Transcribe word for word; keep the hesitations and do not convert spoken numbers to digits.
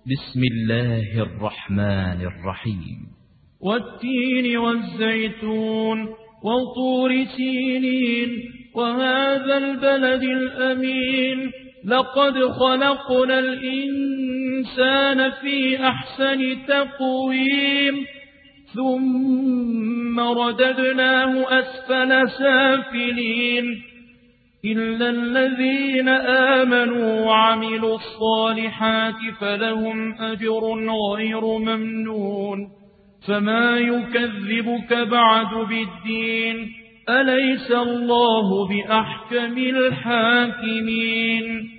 بسم الله الرحمن الرحيم. والتين والزيتون وطور سينين وهذا البلد الأمين لقد خلقنا الإنسان في أحسن تقويم ثم رددناه أسفل سافلين إلا الذين آمنوا وعملوا الصالحات فلهم أجر غير ممنون. فما يكذبك بعد بالدين أليس الله بأحكم الحاكمين.